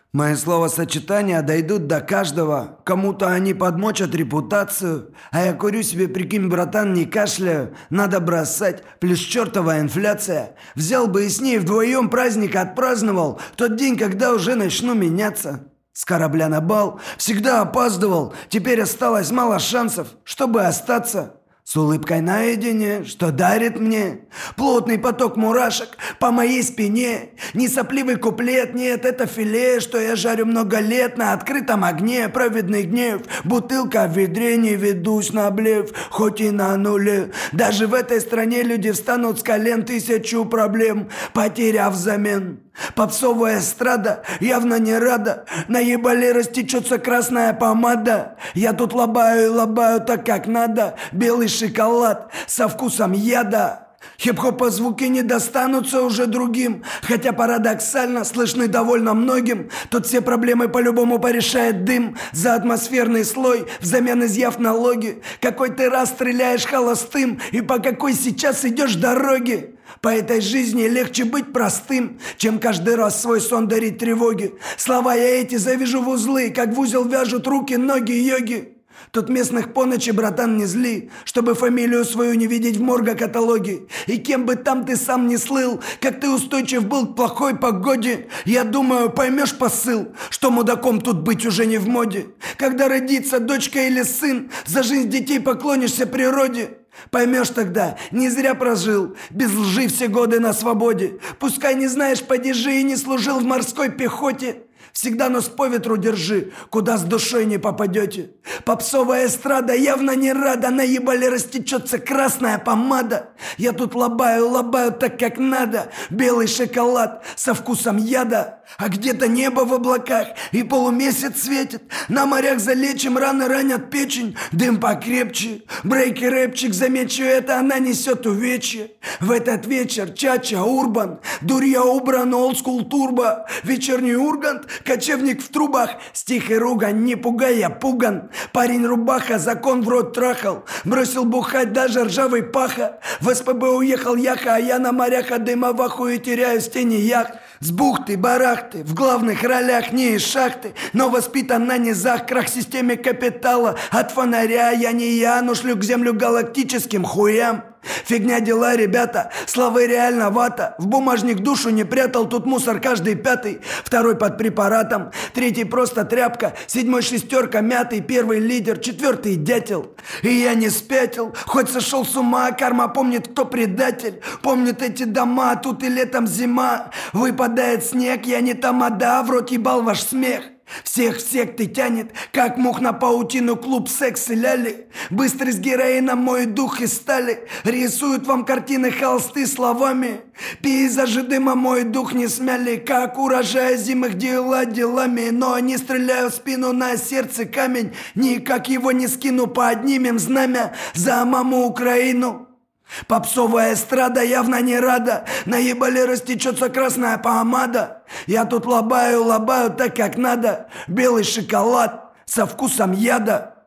Мои словосочетания дойдут до каждого. Кому-то они подмочат репутацию. А я курю себе, прикинь, братан, не кашляю. Надо бросать, плюс чертова инфляция. Взял бы и с ней вдвоем праздник отпраздновал. Тот день, когда уже начну меняться. С корабля на бал всегда опаздывал. Теперь осталось мало шансов, чтобы остаться. С улыбкой наедине, что дарит мне плотный поток мурашек по моей спине. Не сопливый куплет, нет, это филе, что я жарю много лет на открытом огне. Праведный гнев, бутылка в ведре, не ведусь на блеф, хоть и на нуле. Даже в этой стране люди встанут с колен, тысячу проблем потеряв взамен. Попсовая эстрада явно не рада. На ебале растечется красная помада. Я тут лобаю и лобаю так, как надо. Белый шоколад со вкусом яда. Хип-хопа звуки не достанутся уже другим. Хотя парадоксально слышны довольно многим. Тут все проблемы по-любому порешает дым. За атмосферный слой взамен изъяв налоги. Какой ты раз стреляешь холостым, и по какой сейчас идешь дороге. По этой жизни легче быть простым, чем каждый раз свой сон дарить тревоги. Слова я эти завяжу в узлы, как в узел вяжут руки, ноги йоги. Тут местных по ночи, братан, не зли, чтобы фамилию свою не видеть в морго-каталоге. И кем бы там ты сам не слыл, как ты устойчив был к плохой погоде, я думаю, поймешь посыл, что мудаком тут быть уже не в моде. Когда родится дочка или сын, за жизнь детей поклонишься природе. Поймешь тогда, не зря прожил, без лжи все годы на свободе. Пускай не знаешь падежи и не служил в морской пехоте. Всегда нос по ветру держи, куда с душой не попадете. Попсовая эстрада явно не рада, на ебале растечется красная помада. Я тут лобаю так, как надо. Белый шоколад со вкусом яда. А где-то небо в облаках и полумесяц светит. На морях залечим, раны ранят печень. Дым покрепче, брейки рэпчик, замечу это, она несет увечье. В этот вечер чача, урбан, дурья убран, олдскул турбо. Вечерний ургант, кочевник в трубах, стих и ругань, не пугай, я пуган. Парень рубаха, закон в рот трахал, бросил бухать даже ржавый паха. В СПБ уехал яха, а я на морях от дыма в ахуе теряюсь в тени яхт. С бухты-барахты, в главных ролях не из шахты, но воспитан на низах, крах системе капитала. От фонаря я не я, но шлю к землю галактическим хуям. Фигня дела, ребята, славы реально вата. В бумажник душу не прятал, тут мусор каждый пятый. Второй под препаратом, третий просто тряпка, седьмой шестерка, мятый, первый лидер, четвертый дятел. И я не спятил, хоть сошел с ума, карма помнит, кто предатель. Помнит эти дома, тут и летом зима. Выпадает снег, я не тамада, в рот ебал ваш смех. Всех в секты тянет, как мух на паутину, клуб секс и ляли. Быстрый с героином мой дух из стали. Рисуют вам картины, холсты словами. Пейзажи дыма мой дух не смяли, как урожай зимых дела делами. Но не стреляю в спину, на сердце камень. Никак его не скину, поднимем знамя за маму Украину. Попсовая эстрада явно не рада, на ебале растечется красная помада. Я тут лобаю так, как надо. Белый шоколад со вкусом яда.